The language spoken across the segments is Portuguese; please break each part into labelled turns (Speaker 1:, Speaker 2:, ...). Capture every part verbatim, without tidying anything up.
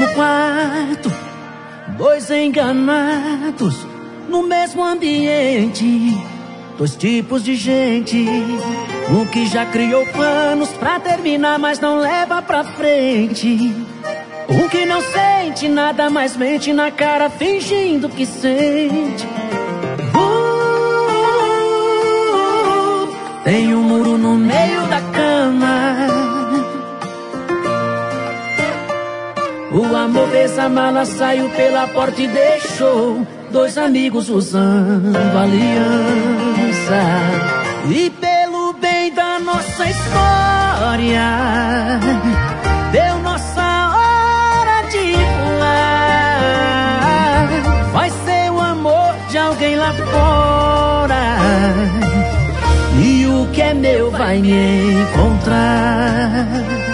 Speaker 1: mesmo quarto, dois enganados no mesmo ambiente, dois tipos de gente. Um que já criou planos pra terminar, mas não leva pra frente. Um que não sente nada, mas mente na cara fingindo que sente. uh, Tem um muro no meio da cama. O amor fez a mala, saiu pela porta e deixou dois amigos usando aliança. E pelo bem da nossa história, deu nossa hora de voar. Vai ser o amor de alguém lá fora, e o que é meu vai me encontrar.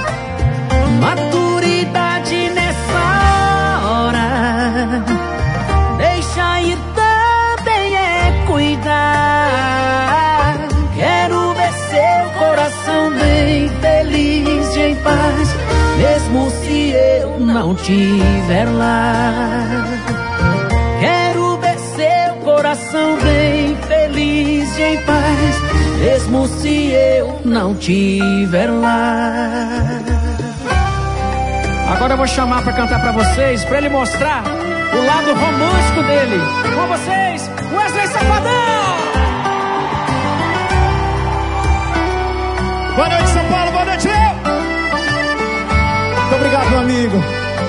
Speaker 1: Maturidade nessa hora, deixa ir também é cuidar. Quero ver seu coração bem feliz e em paz, mesmo se eu não tiver lá. Quero ver seu coração bem feliz e em paz, mesmo se eu não tiver lá.
Speaker 2: Agora eu vou chamar pra cantar pra vocês, pra ele mostrar o lado romântico dele. Com vocês, Wesley Safadão!
Speaker 3: Boa noite, São Paulo, boa noite, Léo! Muito obrigado, meu amigo.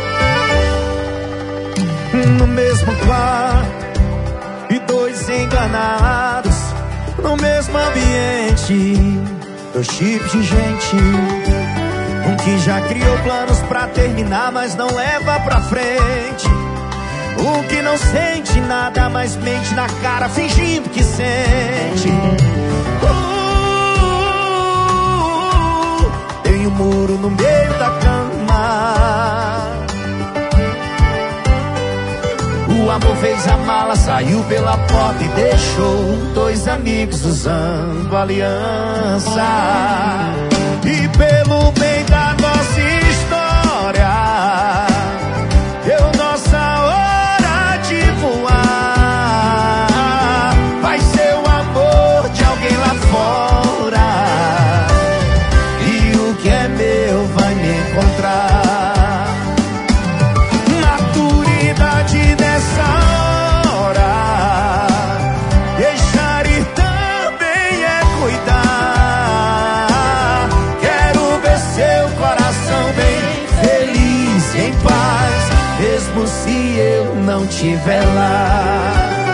Speaker 3: No mesmo quarto e dois enganados, no mesmo ambiente, dois tipos de gente. Um que já criou planos pra terminar, mas não leva pra frente. Um que não sente nada, mas mente na cara fingindo que sente. uh, Tem um muro no meio da cama. O amor fez a mala, saiu pela porta e deixou dois amigos usando aliança. E pelo bem da nossa história, deu nossa hora de voar. Vai ser o amor de alguém lá fora, e o que é meu vai me encontrar. Maturidade nessa hora, deixar ir também é cuidar. Seu coração bem feliz e em paz, mesmo se eu não tiver lá.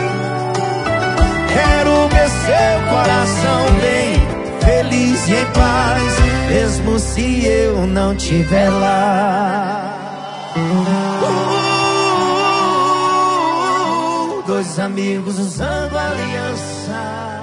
Speaker 3: Quero ver seu coração bem feliz e em paz, mesmo se eu não tiver lá. uh, Dois amigos usando aliança.